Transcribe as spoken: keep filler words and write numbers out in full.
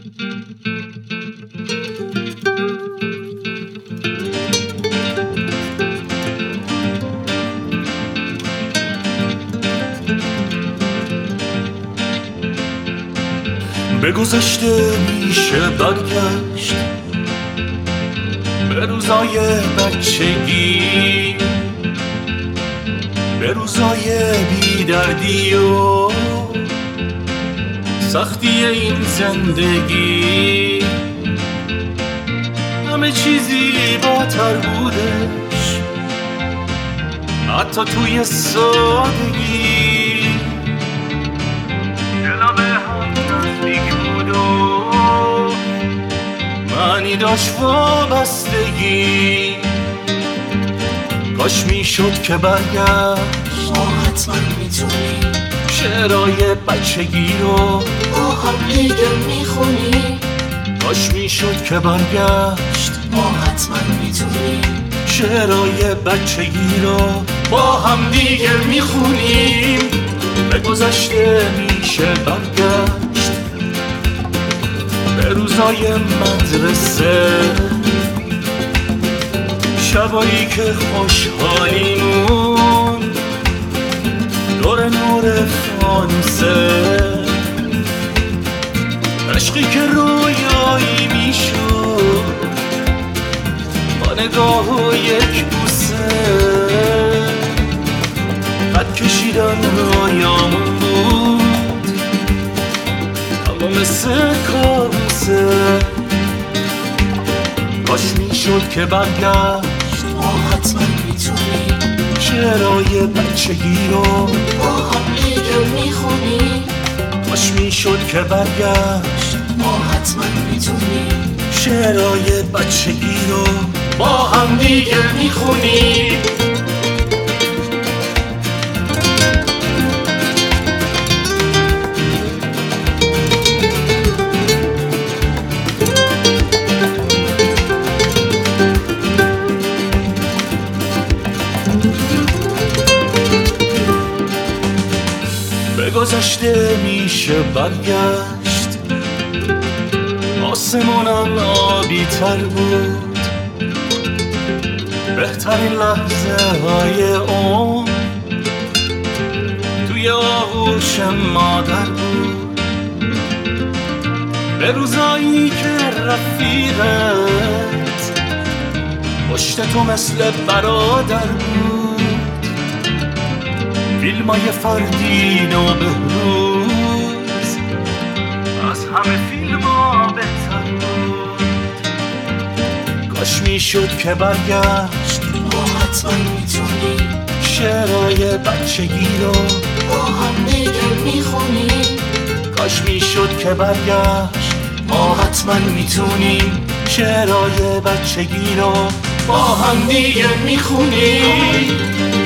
به گذشته میشه برگشت، به روزای بچگی، به روزای بیدردی و سختی این زندگی. همه چیزی زیباتر بودش، حتی توی سادگی. دلا به هم نزدیک بود و معنی داشت وابستگی. کاش میشد که برگشت، ما حتما میتونیم شعرهای بچگی رو با هم دیگه میخونیم. کاش میشد که برگشت، ما حتما میتونیم شعرهای بچگی رو با هم دیگه میخونیم. به گذشته میشه برگشت، به روزای مدرسه، شبایی که خوشحالیمون دور نور فانوسه، عشقی که رویایی میشد با نگاه و یک بوسه. خط کشیدن رویامون بود اما مثل کابوسه. کاش میشد که برگشت، ما حتما میتونیم شعرهای بچگی رو با هم دیگه میخونیم. کاش میشد که برگشت، ما حتما میتونیم شعرهای بچگی رو با هم دیگه میخونیم. به گذشته میشه برگشت، آسمونم آبی تر بود، بهترین لحظه های عمر توی آغوش مادر بود. به روزایی که رفیقت پشت تو مثل برادر بود، فیلمای فردین و بهروز از همه فیلم ها بهتر بود. کاش میشد که برگشت، ما حتما میتونیم شعرهای بچگی رو با هم دیگه میخونیم. کاش میشد که برگشت، ما حتما میتونیم شعرهای بچگی رو با هم دیگه میخونیم.